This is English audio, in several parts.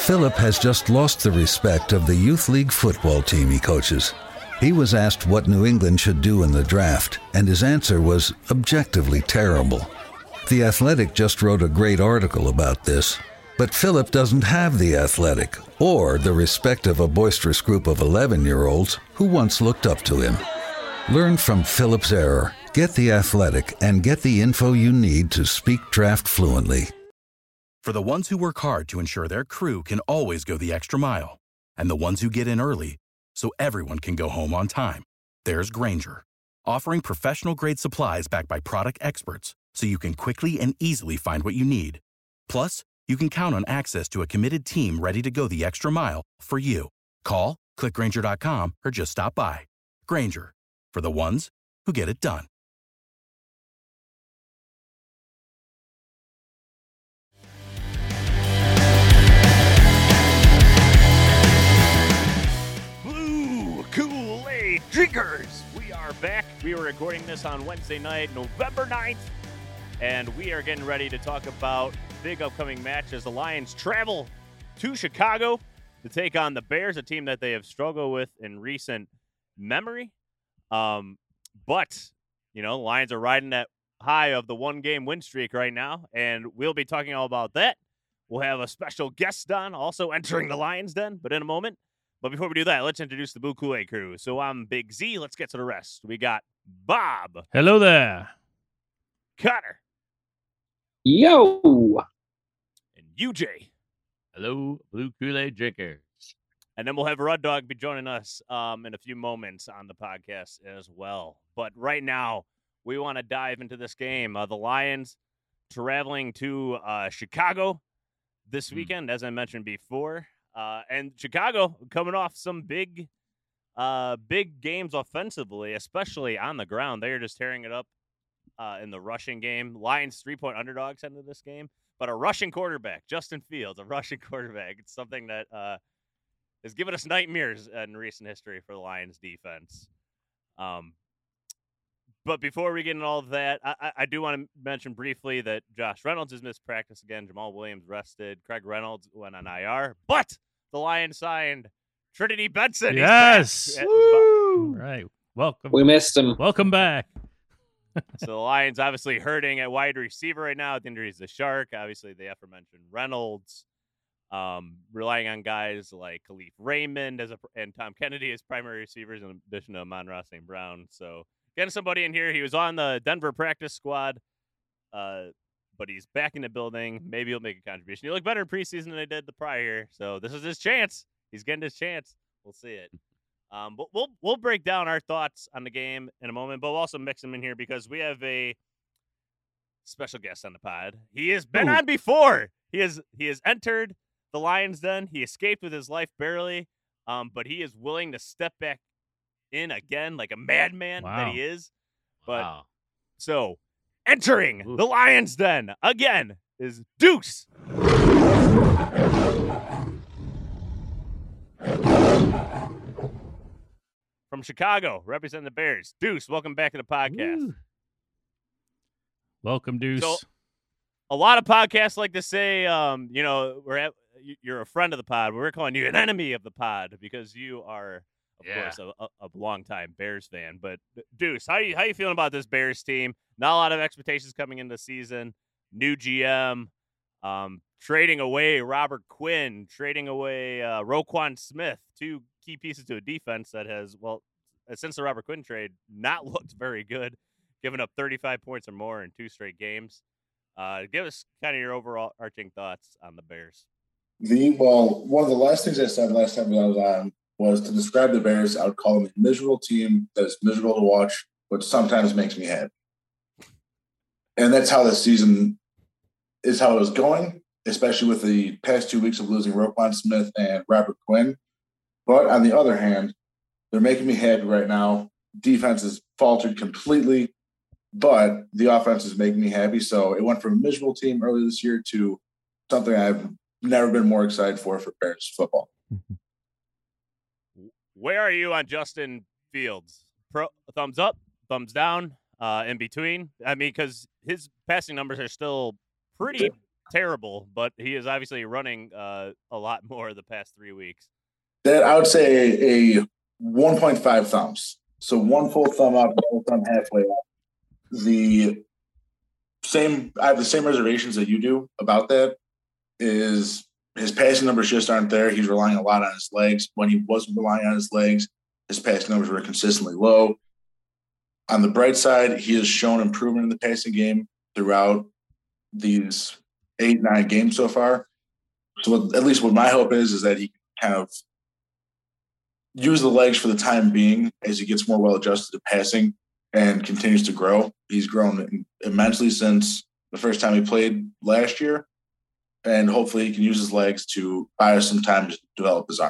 Philip has just lost the respect of the youth league football team he coaches. He was asked what New England should do in the draft, and his answer was objectively terrible. The Athletic just wrote a great article about this, but Philip doesn't have the Athletic or the respect of a boisterous group of 11-year-olds who once looked up to him. Learn from Philip's error, get the Athletic, and get the info you need to speak draft fluently. For the ones who work hard to ensure their crew can always go the extra mile, and the ones who get in early so everyone can go home on time, there's Grainger, offering professional-grade supplies backed by product experts so you can quickly and easily find what you need. Plus, you can count on access to a committed team ready to go the extra mile for you. Call, click Grainger.com, or just stop by. Grainger, for the ones who get it done. Blue Kool-Aid drinkers, we are back. We were recording this on Wednesday night, November 9th, and we are getting ready to talk about big upcoming matches. The Lions travel to Chicago to take on the Bears, a team that they have struggled with in recent memory. But, you know, the Lions are riding that high of the one-game win streak right now, and we'll be talking all about that. We'll have a special guest on, also entering the Lions Den, but in a moment. But before we do that, let's introduce the Blue Kool-Aid crew. So I'm Big Z. Let's get to the rest. We got Bob. Hello there. Connor. Yo. And UJ. Hello, Blue Kool-Aid drinkers. And then we'll have Rud Dog be joining us in a few moments on the podcast as well. But right now, we want to dive into this game. The Lions traveling to Chicago this weekend, as I mentioned before. And Chicago coming off some big games offensively, especially on the ground. They are just tearing it up in the rushing game. Lions 3-point underdogs into this game. But a rushing quarterback, Justin Fields, a rushing quarterback. It's something that has given us nightmares in recent history for the Lions defense. But before we get into all of that, I do want to mention briefly that Josh Reynolds has missed practice again. Jamal Williams rested. Craig Reynolds went on IR. But the Lions signed Trinity Benson. Yes. Woo! Right. Welcome. We missed him. Welcome back. So the Lions obviously hurting at wide receiver right now. The injuries to Shark. Obviously, the aforementioned Reynolds. Relying on guys like Khalif Raymond and Tom Kennedy as primary receivers in addition to Amon-Ra St. Brown. So getting somebody in here. He was on the Denver practice squad, but he's back in the building. Maybe he'll make a contribution. He looked better in preseason than he did the prior year. So this is his chance. He's getting his chance. We'll see it. But we'll break down our thoughts on the game in a moment, but we'll also mix them in here because we have a special guest on the pod. He has been on before. He has entered the Lions Den. He escaped with his life barely, but he is willing to step back in again like a madman that he is. But so entering the Lions Den again is Deuce. From Chicago, representing the Bears. Deuce, welcome back to the podcast. Woo. Welcome, Deuce. So, a lot of podcasts like to say, you're a friend of the pod. We're calling you an enemy of the pod because you are, of course, a longtime Bears fan. But Deuce, how you feeling about this Bears team? Not a lot of expectations coming into the season. New GM, trading away Robert Quinn, trading away Roquan Smith, two key pieces to a defense that has, since the Robert Quinn trade, not looked very good, giving up 35 points or more in 2 straight games. Give us kind of your overall arching thoughts on the Bears. One of the last things I said last time I was on was to describe the Bears, I would call them a miserable team that is miserable to watch, but sometimes makes me happy. And that's how this season is how it was going, especially with the past 2 weeks of losing Roquan Smith and Robert Quinn. But on the other hand, they're making me happy right now. Defense has faltered completely, but the offense is making me happy. So it went from a miserable team earlier this year to something I've never been more excited for Bears football. Where are you on Justin Fields? Thumbs up, thumbs down, in between? I mean, because his passing numbers are still pretty terrible, but he is obviously running a lot more the past 3 weeks. That I would say a 1.5 thumbs. So one full thumb up, one thumb halfway up. I have the same reservations that you do about that. Is his passing numbers just aren't there. He's relying a lot on his legs. When he wasn't relying on his legs, his passing numbers were consistently low. On the bright side, he has shown improvement in the passing game throughout these 8-9 games so far. So at least what my hope is that he can kind of use the legs for the time being as he gets more well-adjusted to passing and continues to grow. He's grown immensely since the first time he played last year, and hopefully he can use his legs to buy us some time to develop his arm.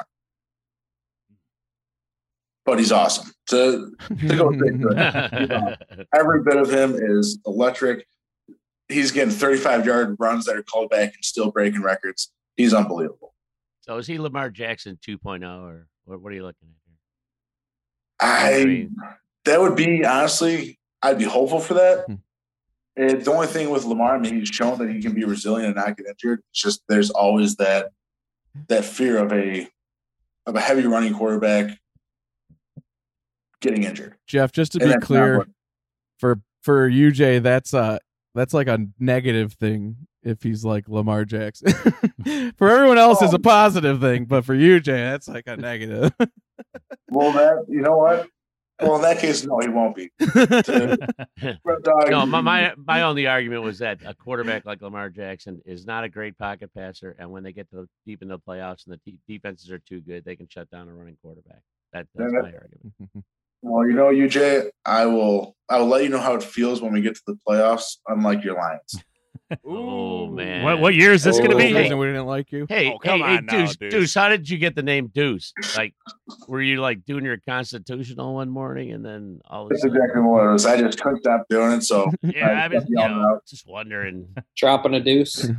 But he's awesome. To go straight to it. Every bit of him is electric. He's getting 35-yard runs that are called back and still breaking records. He's unbelievable. So is he Lamar Jackson 2.0 or what are you looking at here? That would be, honestly, I'd be hopeful for that. The only thing with Lamar, he's shown that he can be resilient and not get injured. It's just there's always that fear of a heavy running quarterback getting injured. Jeff, just to be clear, for UJ, that's like a negative thing if he's like Lamar Jackson. For everyone else, it's a positive thing, but for UJ, that's like a negative. Well, you know what? Well, in that case, no, he won't be. No, my only argument was that a quarterback like Lamar Jackson is not a great pocket passer, and when they get deep in the playoffs and the defenses are too good, they can shut down a running quarterback. That's my argument. Well, UJ, I will let you know how it feels when we get to the playoffs, unlike your Lions. Oh, man. What year is this going to be? Hey, we didn't like you. Hey, come on now, Deuce, how did you get the name Deuce? Like, were you like doing your constitutional one morning and then all of a sudden? That's exactly what it was. I just couldn't stop doing it. So yeah, just wondering. Dropping a deuce.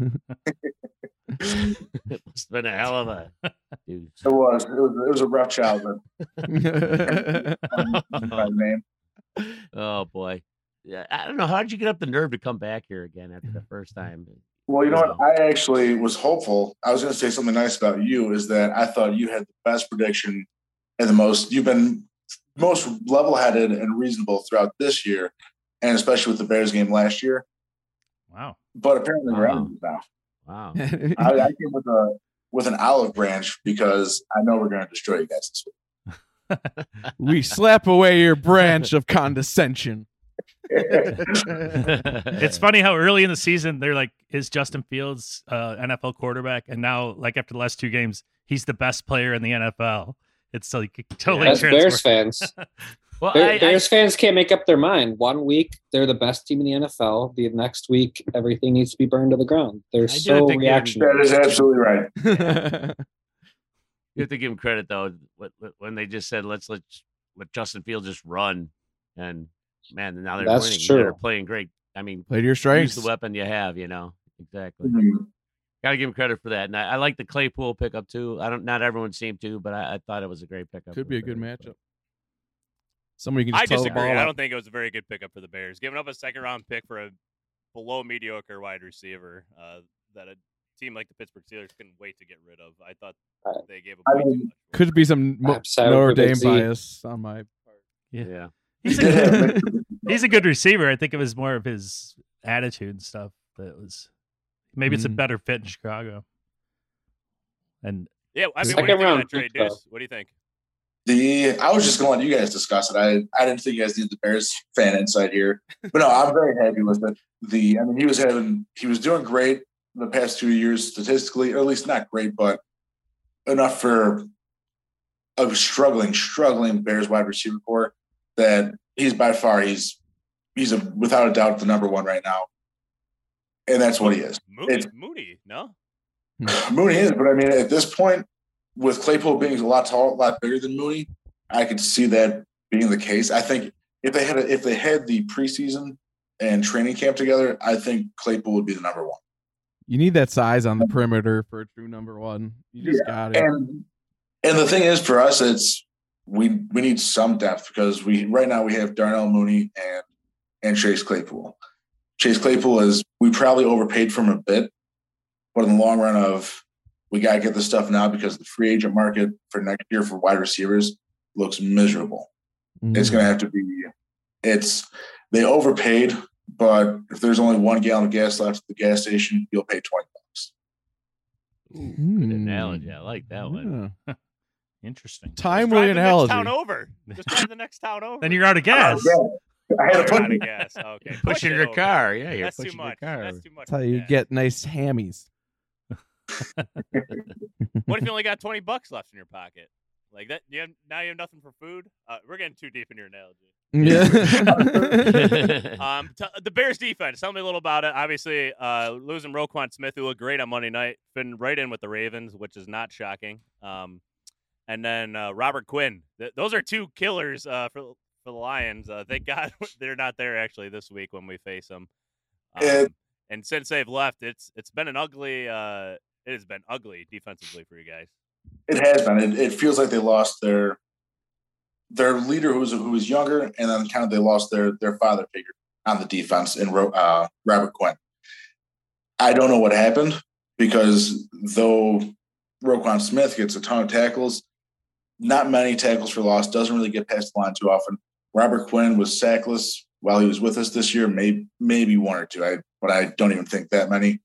It must have been a hell of a deuce. It was a rough childhood. Name. Oh boy. Yeah, I don't know. How did you get up the nerve to come back here again after the first time? Well, you know what? I actually was hopeful. I was going to say something nice about you is that I thought you had the best prediction and you've been most level-headed and reasonable throughout this year, and especially with the Bears game last year. Wow. But apparently we're out of it now. Wow. I came with an olive branch because I know we're going to destroy you guys this week. We slap away your branch of condescension. It's funny how early in the season they're like, is Justin Fields NFL quarterback? And now, like after the last 2 games, he's the best player in the NFL. It's like totally Bears fans. Well, Bears fans can't make up their mind. 1 week, they're the best team in the NFL. The next week, everything needs to be burned to the ground. They're so reactionary. That is absolutely right. You have to give them credit, though, when they just said, let's let Justin Fields just run. And, man, now they're winning. True. They're playing great. I mean, play to your strengths. Use the weapon you have, Exactly. Mm-hmm. Got to give him credit for that. And I like the Claypool pickup, too. Not everyone seemed to, but I thought it was a great pickup. Could be a good matchup. Somebody can just I tell disagree. the ball I don't think it was a very good pickup for the Bears. Giving up a second-round pick for a below mediocre wide receiver that a team like the Pittsburgh Steelers couldn't wait to get rid of. I thought they gave up way too much. Could be some Notre Dame bias on my part. Yeah. He's a good receiver. I think it was more of his attitude and stuff that was maybe it's a better fit in Chicago. And yeah, I mean, what do you think of that trade, Deuce? What do you think? I was just going to let you guys discuss it. I didn't think you guys needed the Bears fan insight here, but no, I'm very happy with it. He was doing great the past 2 years statistically, or at least not great, but enough for a struggling Bears wide receiver core that he's by far he's without a doubt the number one right now, and that's what he is. Mooney, no, Mooney is, but I mean at this point, with Claypool being a lot taller, a lot bigger than Mooney, I could see that being the case. I think if they had the preseason and training camp together, I think Claypool would be the number one. You need that size on the perimeter for a true number one. You just got it. And the thing is, for us, it's we need some depth because right now we have Darnell Mooney and Chase Claypool. Chase Claypool we probably overpaid for him a bit, But in the long run of we got to get this stuff now because the free agent market for next year for wide receivers looks miserable. It's going to have to be they overpaid, but if there's only 1 gallon of gas left at the gas station, you'll pay $20. Good analogy. I like that one. Interesting. Timely analogy. Just drive the next town over. Then you're out of gas. I had to put out of gas. Okay. Pushing your car. Yeah, you're That's pushing too much. your car. That's too much. That's how you get nice hammies. What if you only got $20 left in your pocket? Like that, now you have nothing for food. We're getting too deep in your analogy. Yeah. The Bears defense. Tell me a little about it. Obviously, losing Roquan Smith, who looked great on Monday night, been right in with the Ravens, which is not shocking. And then Robert Quinn. Those are 2 killers for the Lions. Thank God they're not there actually this week when we face them. And since they've left, it's been an ugly. It has been ugly defensively for you guys. It has been. It feels like they lost their leader who was younger, and then kind of they lost their father figure on the defense in Robert Quinn. I don't know what happened because though Roquan Smith gets a ton of tackles, not many tackles for loss, doesn't really get past the line too often. Robert Quinn was sackless while he was with us this year, maybe 1 or 2, but I don't even think that many.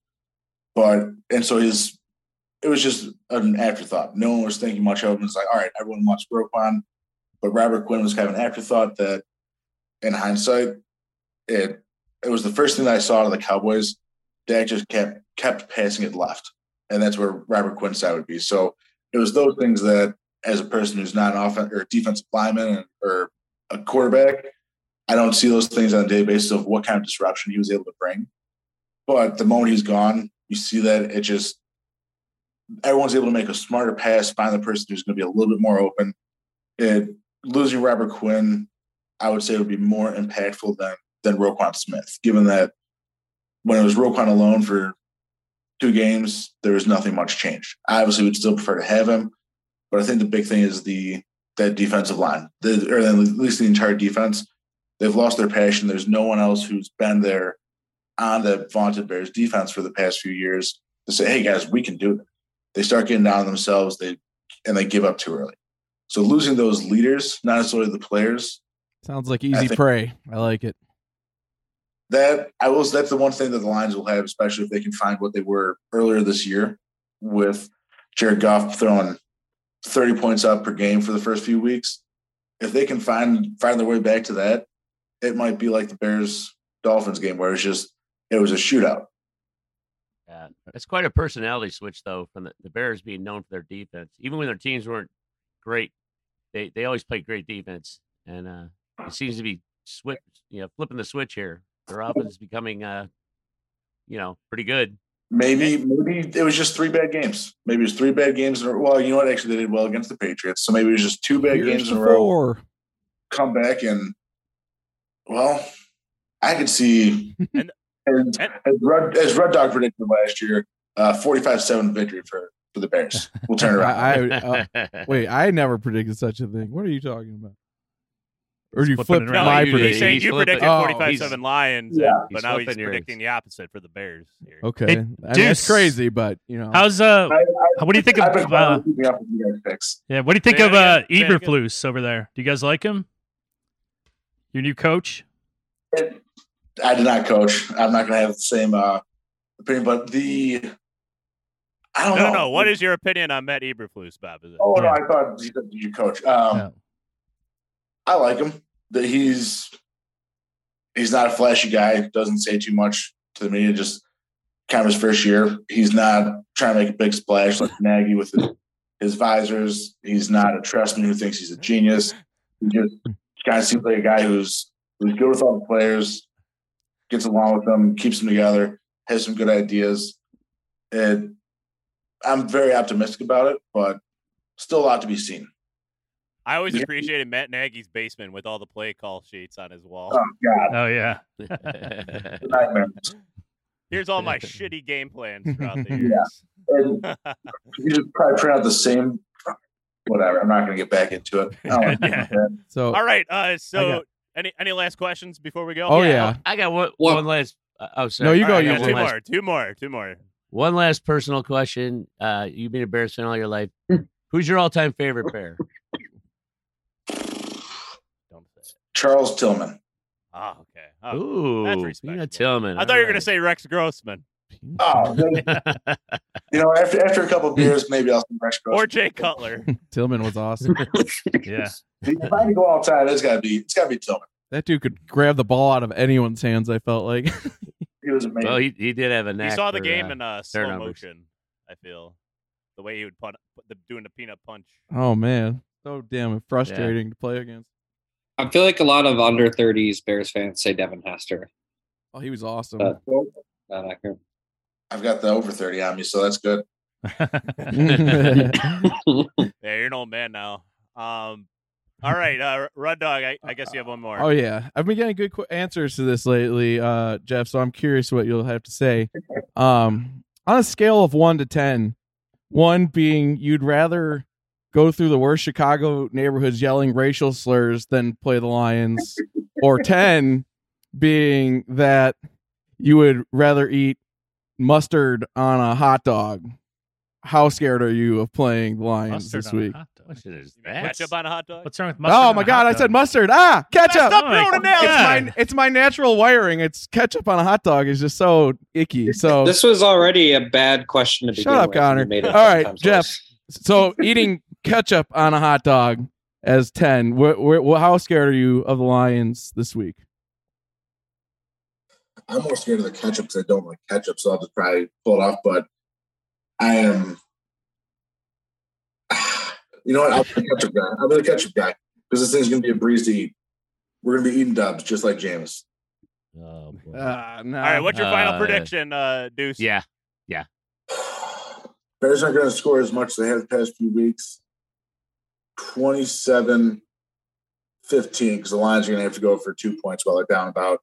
So it was just an afterthought. No one was thinking much of him. It's like, all right, everyone wants Roquan. But Robert Quinn was kind of an afterthought that, in hindsight, it was the first thing that I saw out of the Cowboys. Dak just kept passing it left. And that's where Robert Quinn's side would be. So it was those things that, as a person who's not an offensive or defensive lineman or a quarterback, I don't see those things on a daily basis of what kind of disruption he was able to bring. But the moment he's gone, you see that everyone's able to make a smarter pass, find the person who's going to be a little bit more open. Losing Robert Quinn, I would say, would be more impactful than Roquan Smith, given that when it was Roquan alone for 2 games, there was nothing much changed. I obviously would still prefer to have him, but I think the big thing is that defensive line, or at least the entire defense. They've lost their passion. There's no one else who's been there on the vaunted Bears defense for the past few years to say, hey, guys, we can do it. They start getting down on themselves, and they give up too early. So losing those leaders, not necessarily the players. Sounds like easy prey. I like it. That's the one thing that the Lions will have, especially if they can find what they were earlier this year with Jared Goff throwing 30 points up per game for the first few weeks. If they can find their way back to that, it might be like the Bears-Dolphins game where it was a shootout. Yeah, it's quite a personality switch, though, from the Bears being known for their defense. Even when their teams weren't great, they always played great defense, and it seems to be flipping the switch here. Their offense is becoming, pretty good. Maybe it was just 3 bad games. Maybe it was 3 bad games. Well, you know what? Actually, they did well against the Patriots, so maybe it was just 2 bad games in a row. Come back and, well, I could see. As Red Dog predicted last year, 45-7 victory for the Bears. We'll turn it around. Wait, I never predicted such a thing. What are you talking about? Or you flipped my prediction? You predicted 45-7 Lions, but now he's predicting the opposite for Okay, Hey, that's crazy, but how's what do you think of? What do you think of Eberflus over there? Do you guys like him? Your new coach? I did not coach. I'm not going to have the same opinion, but I don't know. No. What is your opinion on Matt Eberflus, Bob? No, I thought you coach. I like him. He's not a flashy guy. Doesn't say too much to the media. Just kind of his first year. He's not trying to make a big splash like Nagy with his visors. He's not a trustman who thinks he's a genius. He just kind of seems like a guy who's good with all the players, gets along with them, keeps them together, has some good ideas. And I'm very optimistic about it, but still a lot to be seen. I always appreciated Matt Nagy's basement with all the play call sheets on his wall. Oh, God. Oh, yeah. Here's all my shitty game plans throughout the years. Yeah. And you just probably print out the same – whatever. I'm not going to get back into it. So, all right. Any last questions before we go? Oh, yeah. I got one last – oh, sorry. No, you go. Right, two more. One last personal question. You've been a Bears fan all your life. Who's your all-time favorite Bear? Charles Tillman. Oh, okay. Oh, Ooh, that's respectable. Peanut Tillman. I thought you were going to say Rex Grossman. Oh, after a couple of beers, maybe I'll see Rex Grossman. Or Jay Cutler. Tillman was awesome. Yeah. If I had to go all time, it's got to be Tillman. That dude could grab the ball out of anyone's hands, I felt like. He was amazing. Well, he did have a knack. You saw the for, game in slow numbers. motion, I feel. The way he would doing the peanut punch. Oh, man. So damn frustrating to play against. I feel like a lot of under 30s Bears fans say Devin Hester. Oh, he was awesome. I've got the over 30 on me, so that's good. Yeah, you're an old man now. All right, Rud Dog, I guess you have one more. Oh, yeah. I've been getting good answers to this lately, Jeff, so I'm curious what you'll have to say. On a scale of 1 to 10, 1 being you'd rather go through the worst Chicago neighborhoods yelling racial slurs than play the Lions, or 10 being that you would rather eat mustard on a hot dog. How scared are you of playing the Lions Mustard this on a week? hot dog. Ketchup on a hot dog? What's wrong with mustard? Oh on my a God! hot I dog? said mustard. Ketchup. Stop Oh my throwing it God. down. It's my natural wiring. It's ketchup on a hot dog is just so icky. So This was already a bad question to begin shut up, with. You Connor. made it All right, 10 times Jeff. worse. So eating ketchup on a hot dog as 10. How scared are you of the Lions this week? I'm more scared of the ketchup because I don't like ketchup, so I'll just probably pull it off. But I am, you know what? I'll be the ketchup guy. I'll be the ketchup guy because this thing's going to be a breeze to eat. We're going to be eating Dubs just like Jameis. Oh, boy. No. All right, what's your final prediction, Deuce? Yeah. Bears aren't going to score as much as they have the past few weeks. 27-15 because the Lions are going to have to go for 2 points while they're down about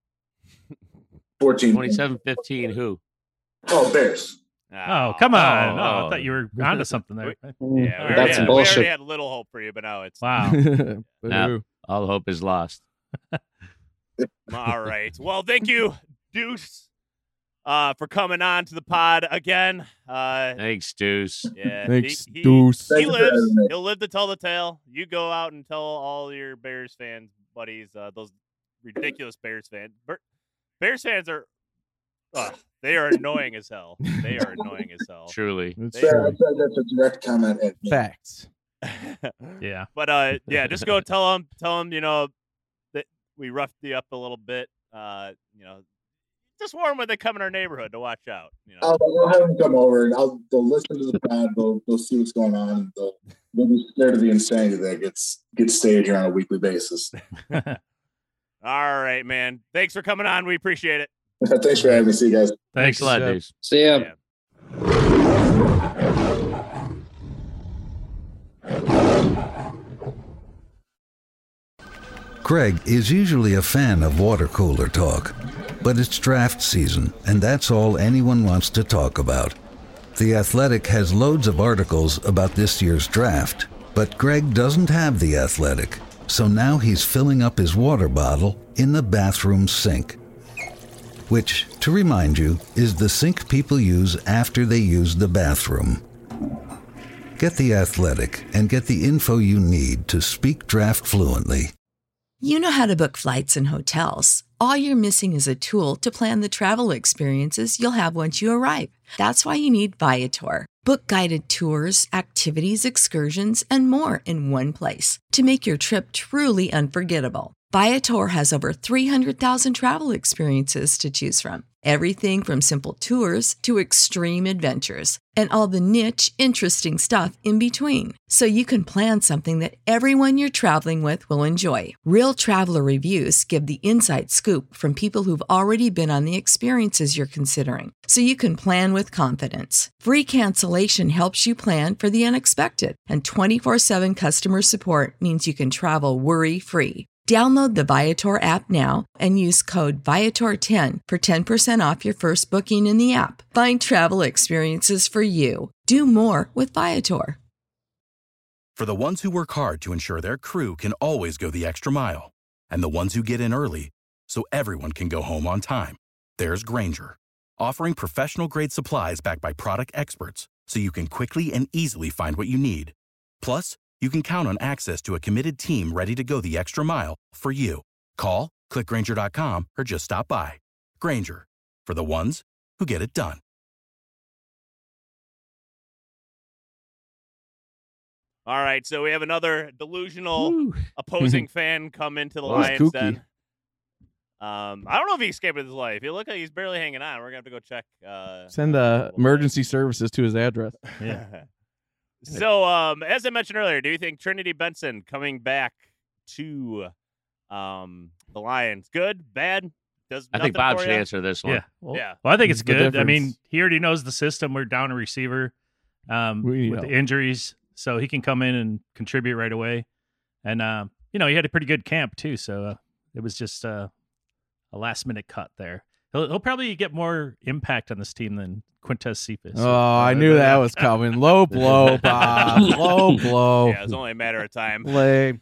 14. 27-15 who? Oh, Bears. Oh, come on. No, Oh. I thought you were onto something there. Yeah, That's some we bullshit. already had a little hope for you, but now it's Wow. No, all hope is lost. all right. Well, thank you, Deuce, for coming on to the pod again. Thanks, Deuce. Yeah, Thanks, he Deuce. Thank you for having lives. me. He'll live to tell the tale. You go out and tell all your Bears fans, buddies, those ridiculous Bears fans. Bears fans are, they are annoying as hell. They are annoying as hell. Truly. It's They- true. That's a direct comment at me. Facts. Yeah. But yeah, just go tell them, you know, that we roughed you up a little bit. You know, just warn them when they come in our neighborhood to watch out. You know, I'll have them come over and they'll listen to the pod. They'll see what's going on. And they'll be scared of the insanity that gets staged here on a weekly basis. all right, man. Thanks for coming on. We appreciate it. Thanks for having me. See you guys. Thanks a lot, Jeff. Deuce. See ya. Yeah. Craig is usually a fan of water cooler talk, but it's draft season, and that's all anyone wants to talk about. The Athletic has loads of articles about this year's draft, but Greg doesn't have The Athletic, so now he's filling up his water bottle in the bathroom sink. Which, to remind you, is the sink people use after they use the bathroom. Get The Athletic and get the info you need to speak draft fluently. You know how to book flights and hotels. All you're missing is a tool to plan the travel experiences you'll have once you arrive. That's why you need Viator. Book guided tours, activities, excursions, and more in one place to make your trip truly unforgettable. Viator has over 300,000 travel experiences to choose from. Everything from simple tours to extreme adventures and all the niche, interesting stuff in between. So you can plan something that everyone you're traveling with will enjoy. Real traveler reviews give the inside scoop from people who've already been on the experiences you're considering. So you can plan with confidence. Free cancellation helps you plan for the unexpected. And 24/7 customer support means you can travel worry-free. Download the Viator app now and use code Viator10 for 10% off your first booking in the app. Find travel experiences for you. Do more with Viator. For the ones who work hard to ensure their crew can always go the extra mile, and the ones who get in early so everyone can go home on time, there's Grainger, offering professional-grade supplies backed by product experts so you can quickly and easily find what you need. Plus, you can count on access to a committed team ready to go the extra mile for you. Call, click Grainger.com, or just stop by. Grainger, for the ones who get it done. All right, so we have another delusional opposing fan come into the That was Lions kooky. den. I don't know if he escaped with his life. He looked like he's barely hanging on. We're going to have to go check. Send emergency services to his address. Yeah. So, as I mentioned earlier, do you think Trinity Benson coming back to the Lions, good, bad? Does I think nothing Bob for should you? answer this one. Yeah. Well, Yeah. I think it's The good. I mean, difference. he already knows the system. We're down a receiver We need with help. the injuries, so he can come in and contribute right away. And he had a pretty good camp too. So it was just a last-minute cut there. He'll probably get more impact on this team than Quintez Cephas. Oh, I knew that was coming. Low blow, Bob. Low blow. Yeah, it's only a matter of time. Lame.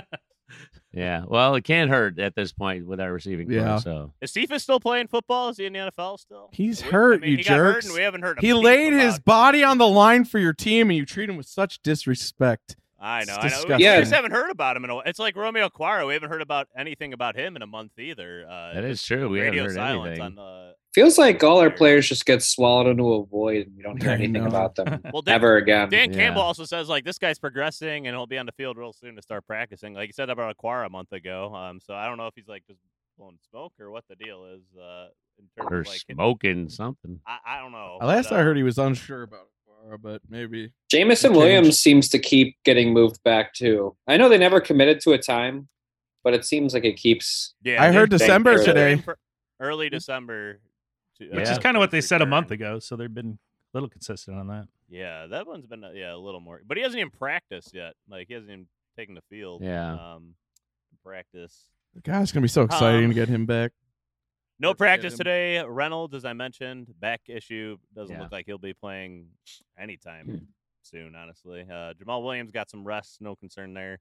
Yeah. Well, it can't hurt at this point with our receiving core. Yeah. So Is Cephas still playing football? Is he in the NFL still? He's hurt, you he got hurt jerks. and we haven't heard a He peep laid his about- body on the line for your team, and you treat him with such disrespect. I know. It's We disgusting. just haven't heard about him in a while. It's like Romeo Quaro. We haven't heard about anything about him in a month either. that is true. We haven't radio heard silence anything. on Feels like all our players just get swallowed into a void, and you don't hear I anything know. about them Well, Dan- ever again. Dan Yeah. Campbell also says like this guy's progressing and he'll be on the field real soon to start practicing. Like he said about Aquara a month ago. So I don't know if he's like just blowing smoke or what the deal is. In terms Or of like smoking something. I don't know. Last but, I heard, he was unsure about it, but maybe. Jamison Change. Williams seems to keep getting moved back too. I know they never committed to a time, but it seems like it keeps. yeah, I heard they- December they're today. in for early December. which is kind of what they said a month ago. So they've been a little consistent on that. Yeah, that one's been a little more, but he hasn't even practiced yet. Like he hasn't even taken the field. Yeah. Practice. God, it's going to be so exciting to get him back. No Let's practice get him. today. Reynolds, as I mentioned, back issue. Doesn't Yeah. look like he'll be playing anytime soon, honestly. Jamal Williams got some rest. No concern there.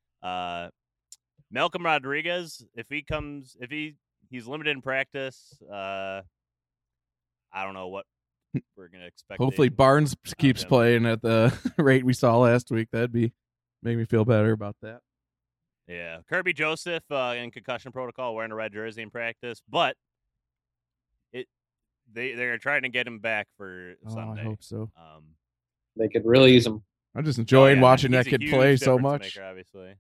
Malcolm Rodriguez, if he's limited in practice, I don't know what we're going to expect. Hopefully, Barnes keeps him. playing at the rate we saw last week. That'd make me feel better about that. Yeah, Kirby Joseph in concussion protocol wearing a red jersey in practice, but they're trying to get him back for Sunday. I hope so. They could really use him. I'm just enjoying watching he's that a kid huge play so difference much. maker, obviously.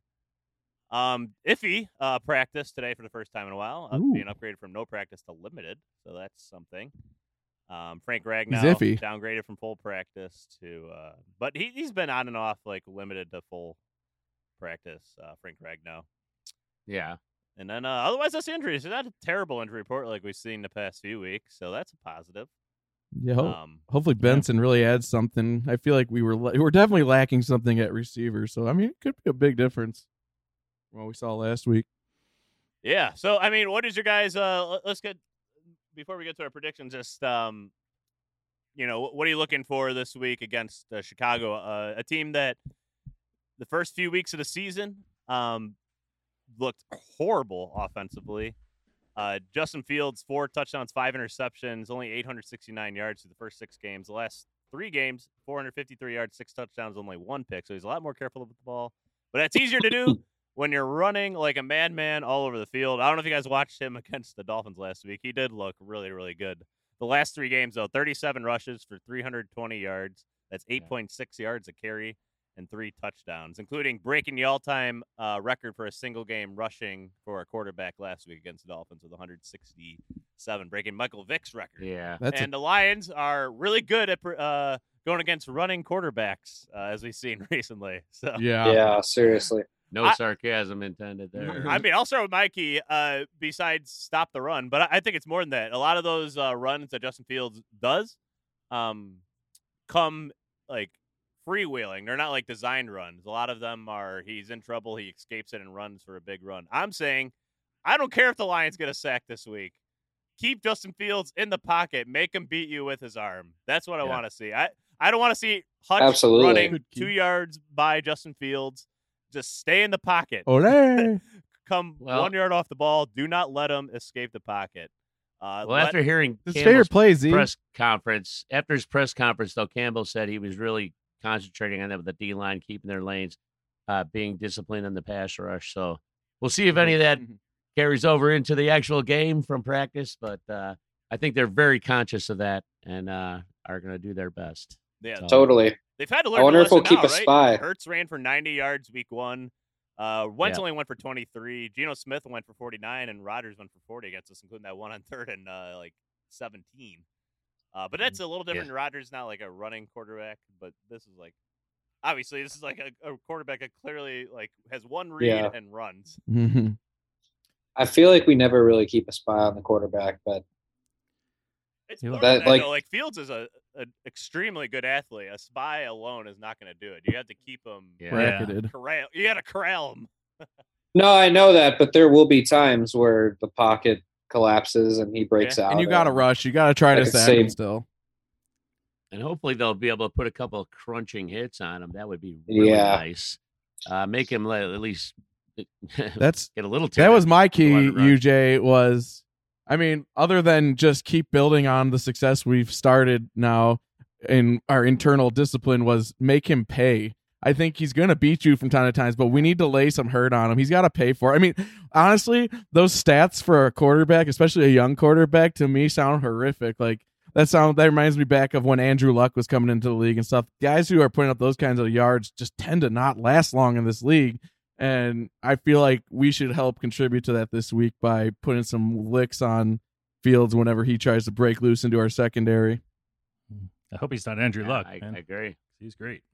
Iffy practiced today for the first time in a while, Ooh. being upgraded from no practice to limited, so that's something. Frank Ragnow iffy. downgraded from full practice to, but he's been on and off like limited to full practice. Frank Ragnow. Yeah. And then otherwise, that's injuries. It's not a terrible injury report like we've seen the past few weeks, so that's a positive. Yeah, hopefully Benson really adds something. I feel like we're definitely lacking something at receiver. So I mean, it could be a big difference from what we saw last week. Yeah. So I mean, what is your guys? Let's get before we get to our predictions. Just what are you looking for this week against Chicago? A team that the first few weeks of the season looked horrible offensively. Justin Fields, 4 touchdowns, 5 interceptions, only 869 yards through the first 6 games. The last 3 games, 453 yards, 6 touchdowns, only 1 pick. So he's a lot more careful with the ball. But that's easier to do when you're running like a madman all over the field. I don't know if you guys watched him against the Dolphins last week. He did look really, really good. The last 3 games, though, 37 rushes for 320 yards. That's 8.6 yards a carry and 3 touchdowns, including breaking the all-time record for a single game rushing for a quarterback last week against the Dolphins with 167, breaking Michael Vick's record. Yeah. The Lions are really good at going against running quarterbacks, as we've seen recently. So Yeah, seriously. No sarcasm intended there. I mean, I'll start with Mikey. Besides stop the run, but I think it's more than that. A lot of those runs that Justin Fields does come like freewheeling. They're not like designed runs. A lot of them are he's in trouble, he escapes it and runs for a big run. I'm saying I don't care if the Lions get a sack this week. Keep Justin Fields in the pocket. Make him beat you with his arm. That's what I want to see. I don't want to see Hutch Absolutely. running 2 yards by Justin Fields. Just stay in the pocket. Ole. Come 1 yard off the ball. Do not let him escape the pocket. Well, after hearing his Campbell's favorite play, Z. press conference, after his press conference, though, Campbell said he was really concentrating on that with the D-line, keeping their lanes, being disciplined in the pass rush. So we'll see if any of that carries over into the actual game from practice. But I think they're very conscious of that and are going to do their best. Yeah, So, Totally. they've had to learn. I wonder the if we'll lesson keep now, a right? spy. Hurts ran for 90 yards week 1. Wentz only went for 23. Geno Smith went for 49, and Rodgers went for 40 against us, including that one on 3rd and 17. But that's a little different. Yeah. Rodgers not like a running quarterback, but this is like obviously this is like a quarterback that clearly like has one read and runs. I feel like we never really keep a spy on the quarterback, but It's that, like Fields is an extremely good athlete. A spy alone is not going to do it. You have to keep him bracketed. corral. You got to corral him. no, I know that, but there will be times where the pocket collapses and he breaks out. And you got to rush. You got to try to sack him still. And hopefully they'll be able to put a couple of crunching hits on him. That would be really nice. Make him at least get a little. That was my key, UJ. Was I mean, other than just keep building on the success we've started now in our internal discipline, was make him pay. I think he's going to beat you from time to time, but we need to lay some hurt on him. He's got to pay for it. I mean, honestly, those stats for a quarterback, especially a young quarterback, to me sound horrific. Like that reminds me back of when Andrew Luck was coming into the league and stuff. Guys who are putting up those kinds of yards just tend to not last long in this league. And I feel like we should help contribute to that this week by putting some licks on Fields whenever he tries to break loose into our secondary. I hope he's not Andrew Luck. I agree. He's great.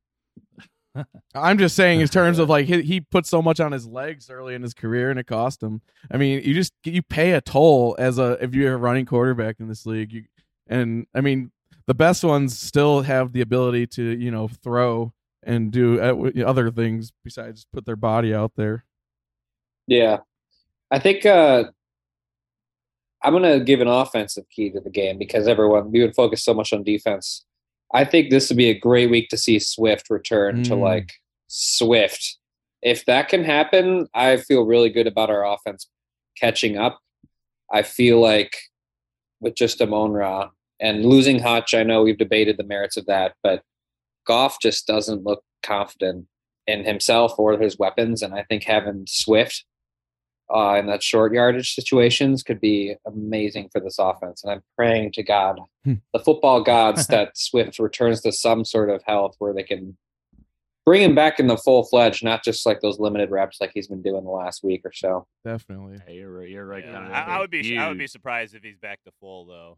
I'm just saying in terms of like he put so much on his legs early in his career and it cost him. I mean, you pay a toll if you're a running quarterback in this league. And I mean, the best ones still have the ability to, throw and do other things besides put their body out there. Yeah. I think I'm going to give an offensive key to the game because we would focus so much on defense. I think this would be a great week to see Swift return to like Swift. If that can happen, I feel really good about our offense catching up. I feel like with just Amon-Ra and losing Hutch, I know we've debated the merits of that, but Goff just doesn't look confident in himself or his weapons. And I think having Swift in that short yardage situations could be amazing for this offense. And I'm praying to God, the football gods, that Swift returns to some sort of health where they can bring him back in the full-fledged, not just like those limited reps like he's been doing the last week or so. Definitely. Hey, you're right. Yeah, I would be surprised if he's back to full though.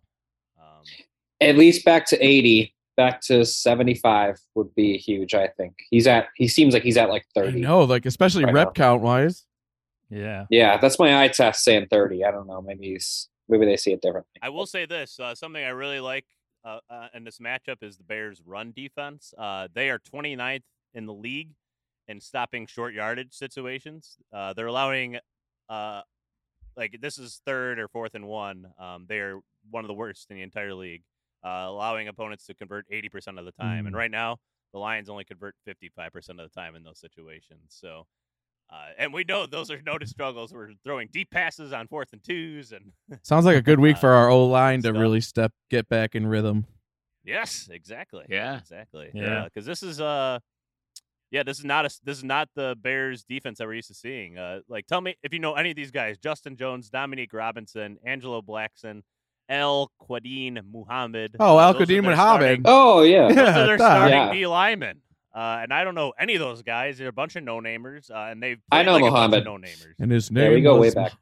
At least back to 80. Back to 75 would be huge. I think he seems like he's at like 30. No, like especially right rep count wise. Yeah, that's my eye test saying 30. I don't know. Maybe they see it differently. I will say this: something I really like in this matchup is the Bears' run defense. They are 29th in the league in stopping short yardage situations. They're allowing, this is 3rd or 4th and 1. They are one of the worst in the entire league, allowing opponents to convert 80% of the time. And right now, the Lions only convert 55% of the time in those situations. So. And we know those are noted struggles. We're throwing deep passes on 4th and 2s, and sounds like a good week for our O-line to really get back in rhythm. Yes, exactly. Yeah, exactly. Yeah, because this is this is not the Bears defense that we're used to seeing. Tell me if you know any of these guys: Justin Jones, Dominique Robinson, Angelo Blackson, El Quadin Muhammad. Oh, El Quadin Muhammad. Oh yeah, those are their starting D linemen. And I don't know any of those guys. They're a bunch of no-namers, and they've played I know Muhammad. A bunch of no-namers. And his name there we go way back.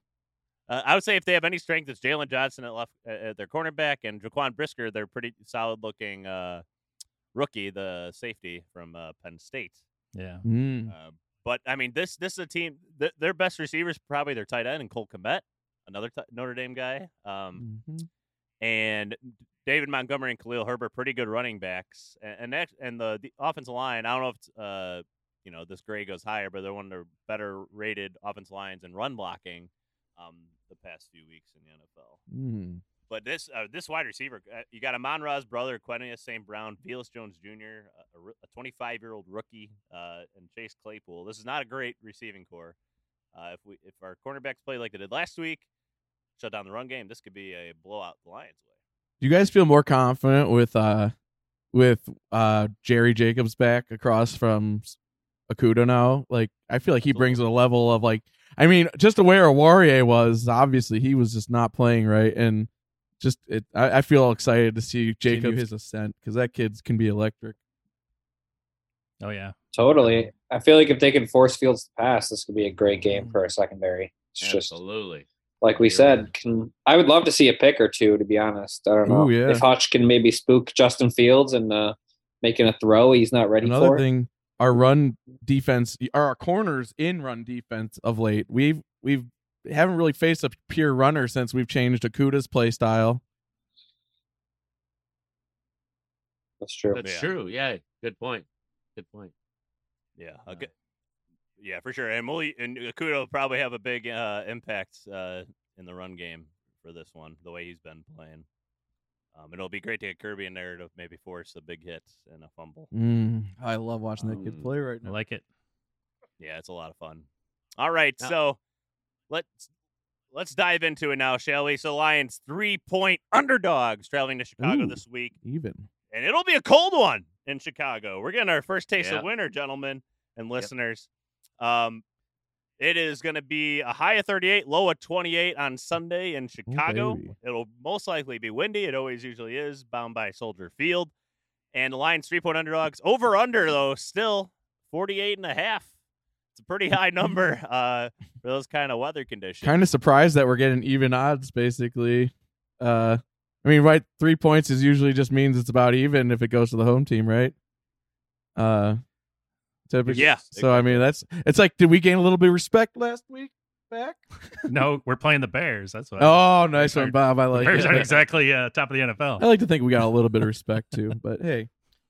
I would say if they have any strength, it's Jalen Johnson at their cornerback, and Jaquan Brisker, they're pretty solid-looking rookie, the safety from Penn State. Yeah. But I mean, this is a team. Their best receiver is probably their tight end, and Cole Kmet, another Notre Dame guy. And David Montgomery and Khalil Herbert, pretty good running backs, and the offensive line. I don't know if this grade goes higher, but they're one of the better rated offensive lines in run blocking the past few weeks in the NFL. But this wide receiver, you got Amon-Ra's brother, Quenius St. Brown, Velus Jones Jr., a 25-year-old rookie, and Chase Claypool. This is not a great receiving core. If our cornerbacks play like they did last week, shut down the run game, this could be a blowout the Lions way. Do you guys feel more confident with Jerry Jacobs back across from Okudah now? Like, I feel like he brings a level of like, I mean, just the way Warrior was, obviously he was just not playing right, and just I feel excited to see Jacobs his ascent because that kid can be electric. Oh yeah, totally. I feel like if they can force Fields to pass, this could be a great game for a secondary. It's absolutely. Just like we said, I would love to see a pick or two, to be honest. I don't know if Hutch can maybe spook Justin Fields and making a throw he's not ready for. Another thing, our run defense, our corners in run defense of late, we haven't really faced a pure runner since we've changed Okudah's play style. That's true. That's true. Yeah, good point. Good point. Yeah, yeah, for sure. And Okudah will probably have a big impact in the run game for this one, the way he's been playing. It'll be great to get Kirby in there to maybe force a big hit and a fumble. I love watching that kid play right now. I like it. Yeah, it's a lot of fun. All right, so let's dive into it now, shall we? So Lions 3-point underdogs traveling to Chicago this week. Even. And it'll be a cold one in Chicago. We're getting our first taste of winter, gentlemen and listeners. It is going to be a high of 38, low of 28 on Sunday in Chicago. It'll most likely be windy. It always usually is, bound by Soldier Field. And the Lions 3-point underdogs. Over under, though, still 48.5. It's a pretty high number for those kind of weather conditions. Kind of surprised that we're getting even odds, basically. I mean, right, 3 points is usually just means it's about even if it goes to the home team, right? Typically. Yeah. So, I mean, it's like, did we gain a little bit of respect last week back? No, we're playing the Bears. That's what. Oh, nice one, Bob. I like it. Bears aren't exactly top of the NFL. I like to think we got a little bit of respect, too, but hey.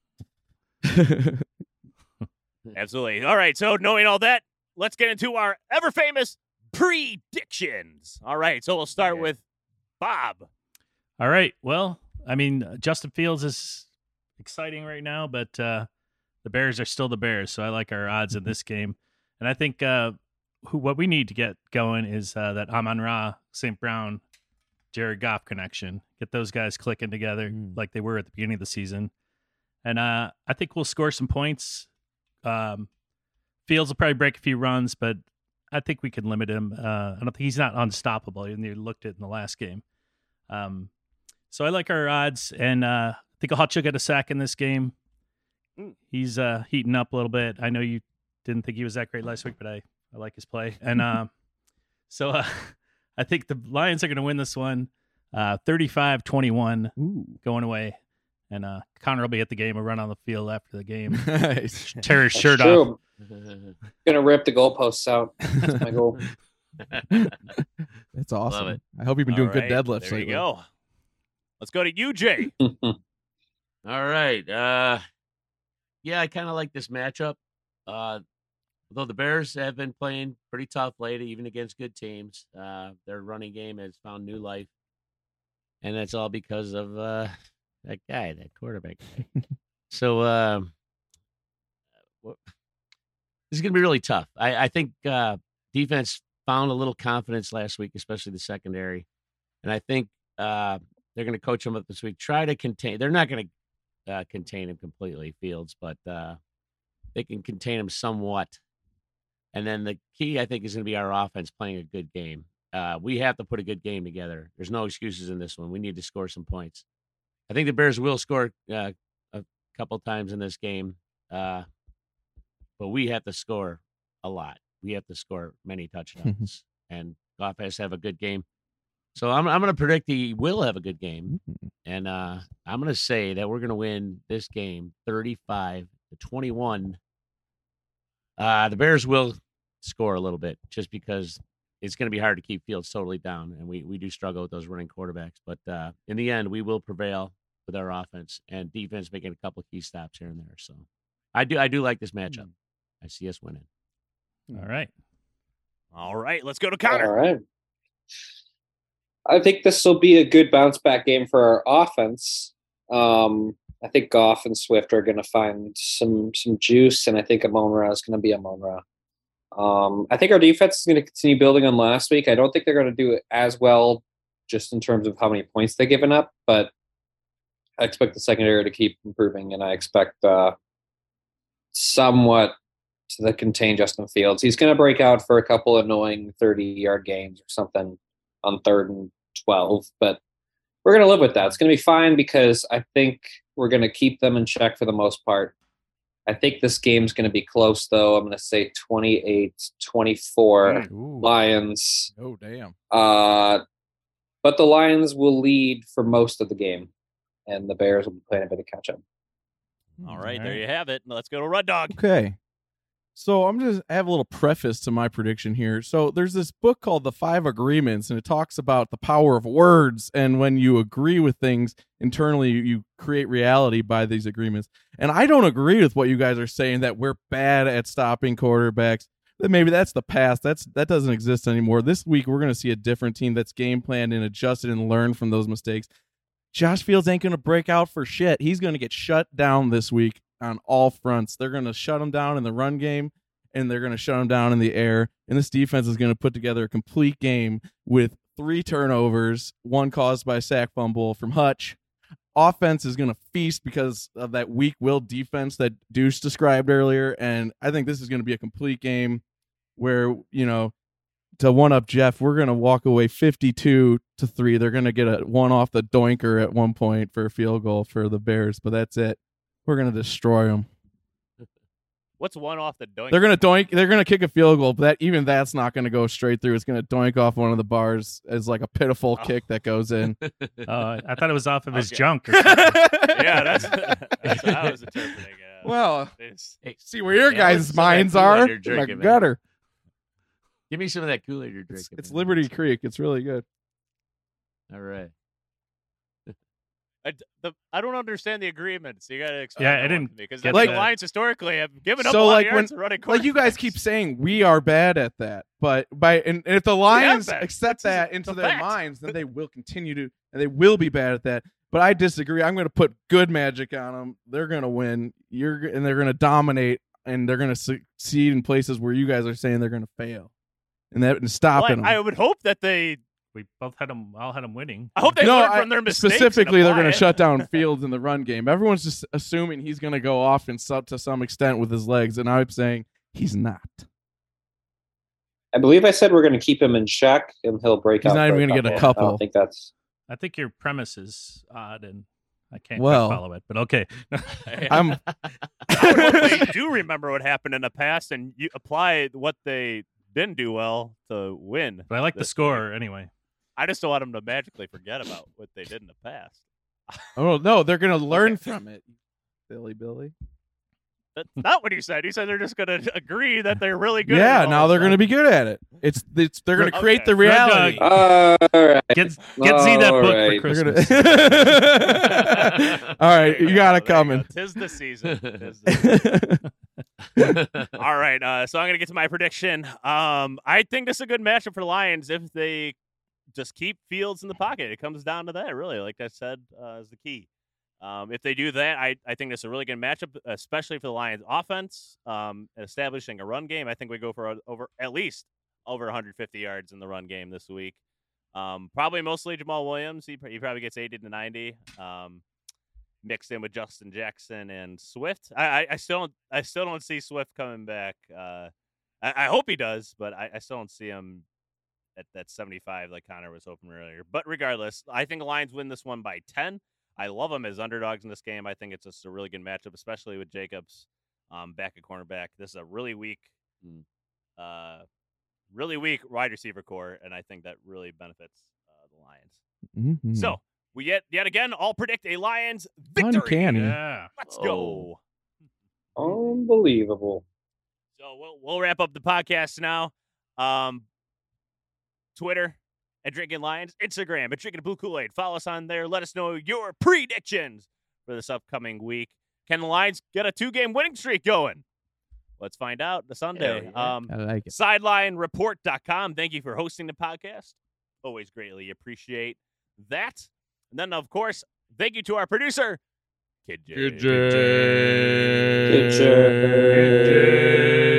Absolutely. All right, so knowing all that, let's get into our ever-famous predictions. All right, so we'll start with Bob. All right. Well, I mean, Justin Fields is exciting right now, but the Bears are still the Bears, so I like our odds in this game. And I think what we need to get going is that Amon-Ra, St. Brown, Jared Goff connection. Get those guys clicking together like they were at the beginning of the season. And I think we'll score some points. Fields will probably break a few runs, but I think we can limit him. I don't think he's not unstoppable. You looked at it in the last game. So I like our odds, and I think Hutch will get a sack in this game. He's heating up a little bit. I know you didn't think he was that great last week, but I like his play. And so I think the Lions are going to win this one 35-21 going away. And Connor will be at the game and run on the field after the game. Nice. Tear his shirt off. Gonna rip the goalposts out. That's my goal. That's awesome. I hope you've been doing good deadlifts there lately. You go. Let's go to you, Jay. All right. Yeah, I kind of like this matchup. Although the Bears have been playing pretty tough lately, even against good teams, their running game has found new life. And that's all because of that quarterback guy. So this is going to be really tough. I think defense found a little confidence last week, especially the secondary. And I think they're going to coach them up this week. Try to contain. They're not going to contain him completely, Fields, but they can contain him somewhat. And then the key, I think, is going to be our offense playing a good game. We have to put a good game together. There's no excuses in this one. We need to score some points. I think the Bears will score a couple times in this game, but we have to score a lot. We have to score many touchdowns, and Goff has to have a good game. So I'm going to predict he will have a good game, and I'm going to say that we're going to win this game 35-21. The Bears will score a little bit just because it's going to be hard to keep Fields totally down, and we do struggle with those running quarterbacks. But in the end, we will prevail with our offense and defense making a couple of key stops here and there. So I do like this matchup. I see us winning. All right. Let's go to Connor. All right. I think this will be a good bounce back game for our offense. I think Goff and Swift are going to find some juice, and I think Amon-Ra is going to be Amon-Ra. I think our defense is going to continue building on last week. I don't think they're going to do it as well just in terms of how many points they've given up, but I expect the secondary to keep improving, and I expect somewhat to contain Justin Fields. He's going to break out for a couple annoying 30-yard games or something on 3rd and 12, but we're going to live with that. It's going to be fine because I think we're going to keep them in check for the most part. I think this game's going to be close, though. I'm going to say 28-24 Lions. Oh, damn. But the Lions will lead for most of the game, and the Bears will be playing a bit of catch-up. All right, there you have it. Let's go to Red Dog. Okay. So I have a little preface to my prediction here. So there's this book called The 5 Agreements, and it talks about the power of words. And when you agree with things internally, you create reality by these agreements. And I don't agree with what you guys are saying, that we're bad at stopping quarterbacks. That maybe that's the past. That doesn't exist anymore. This week, we're going to see a different team that's game planned and adjusted and learned from those mistakes. Josh Fields ain't going to break out for shit. He's going to get shut down this week on all fronts. They're going to shut him down in the run game, and they're going to shut him down in the air. And this defense is going to put together a complete game with 3 turnovers, 1 caused by a sack fumble from Hutch. Offense is going to feast because of that weak-willed defense that Deuce described earlier. And I think this is going to be a complete game where, to one-up Jeff, we're going to walk away 52-3. They're going to get a one off the doinker at one point for a field goal for the Bears, but that's it. We're going to destroy them. What's one off the doink? They're going to doink. They're going to kick a field goal, but that's not going to go straight through. It's going to doink off one of the bars as like a pitiful kick that goes in. I thought it was off of his junk. Or Yeah, that's how I was interpreting it. Well, see where your guys' minds are. In the gutter. Give me some of that Kool-Aid you're drinking. It's Liberty Creek. It's really good. All right. I don't understand the agreement, so you got to explain. Yeah, I didn't because get the that. Lions historically have given up a lot of yards to running quarterbacks. Like you guys keep saying, we are bad at that, but and if the Lions accept that into their minds, then they will continue to, and they will be bad at that. But I disagree. I'm going to put good magic on them. They're going to win. And they're going to dominate, and they're going to succeed in places where you guys are saying they're going to fail, and stopping them. I would hope that we both had them. All had them winning. I hope they learn from their mistakes. Specifically, they're going to shut down Fields in the run game. Everyone's just assuming he's going to go off to some extent with his legs, and I'm saying he's not. I believe I said we're going to keep him in check, and he'll break out. He's not even going to get a couple. I don't think that's. I think your premise is odd, and I can't quite follow it. But okay, I hope they do remember what happened in the past, and you apply what they didn't do well to win. But I like the score anyway. I just don't want them to magically forget about what they did in the past. Oh, no, they're going to learn from it. Billy. That's not what he said. He said they're just going to agree that they're really good. Yeah, now they're going to be good at it. They're going to create the reality. All right. Get Z that book for Christmas. All right, you got it coming. Tis the season. All right, so I'm going to get to my prediction. I think this is a good matchup for the Lions if they just keep Fields in the pocket. It comes down to that, really. Like I said, is the key. If they do that, I think this is a really good matchup, especially for the Lions offense. Establishing a run game, I think we go for at least over 150 yards in the run game this week. Probably mostly Jamal Williams. He probably gets 80 to 90. Mixed in with Justin Jackson and Swift. I still don't see Swift coming back. I hope he does, but I still don't see him at that 75 like Connor was hoping earlier. But regardless, I think the Lions win this one by 10. I love them as underdogs in this game. I think it's just a really good matchup, especially with Jacobs back at cornerback. This is a really weak wide receiver core, and I think that really benefits the Lions. Mm-hmm. So we yet again all predict a Lions victory. Uncanny. Yeah. Let's go. Unbelievable. So we'll wrap up the podcast now. Twitter at Drinking Lions, Instagram at Drinking Blue Kool-Aid. Follow us on there. Let us know your predictions for this upcoming week. Can the Lions get a 2-game winning streak going? Let's find out this Sunday. I like it. SidelineReport.com. Thank you for hosting the podcast. Always greatly appreciate that. And then, of course, thank you to our producer, Kid J.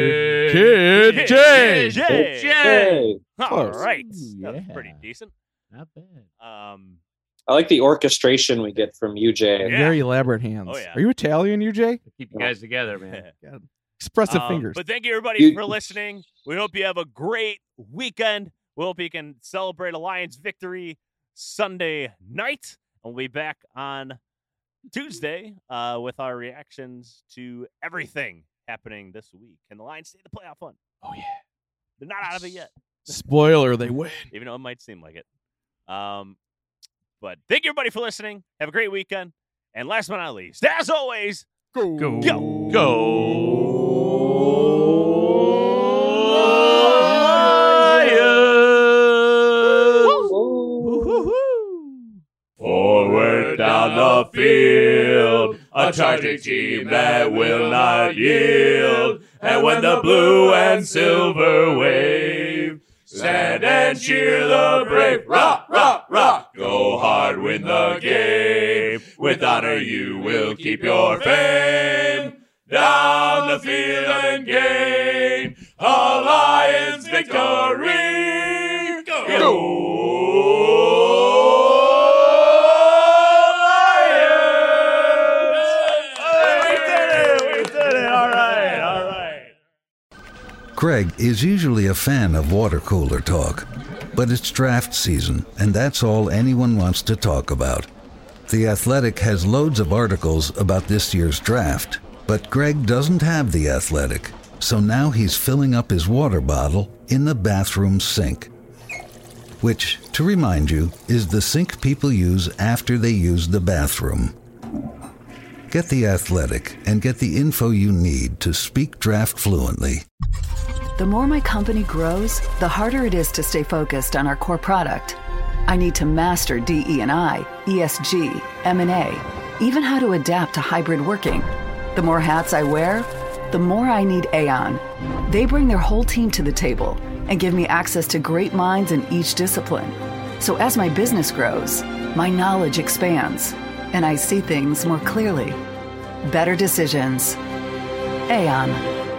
All right. That was pretty decent. Not bad. I like the orchestration we get from UJ. Yeah. Very elaborate hands. Oh, yeah. Are you Italian, UJ? Keep you guys together, man. Expressive fingers. But thank you, everybody, for listening. We hope you have a great weekend. We hope you can celebrate a Lions victory Sunday night. And we'll be back on Tuesday with our reactions to everything happening this week. Can the Lions stay in the playoff hunt? Oh, yeah. They're not out of it yet. Spoiler, they win. Even though it might seem like it. But thank you, everybody, for listening. Have a great weekend. And last but not least, as always, Go. Forward down the field, a charging team that will not yield. And when the blue and silver wave, stand and cheer the brave. Rock, rock, rock. Go hard, win the game. With honor you will keep your fame. Down the field and gain a Lions victory. Go! Greg is usually a fan of water cooler talk, but it's draft season, and that's all anyone wants to talk about. The Athletic has loads of articles about this year's draft, but Greg doesn't have The Athletic, so now he's filling up his water bottle in the bathroom sink. Which, to remind you, is the sink people use after they use the bathroom. Get The Athletic and get the info you need to speak draft fluently. The more my company grows, the harder it is to stay focused on our core product. I need to master DE&I, ESG, M&A, even how to adapt to hybrid working. The more hats I wear, the more I need Aon. They bring their whole team to the table and give me access to great minds in each discipline. So as my business grows, my knowledge expands, and I see things more clearly. Better decisions. Aon.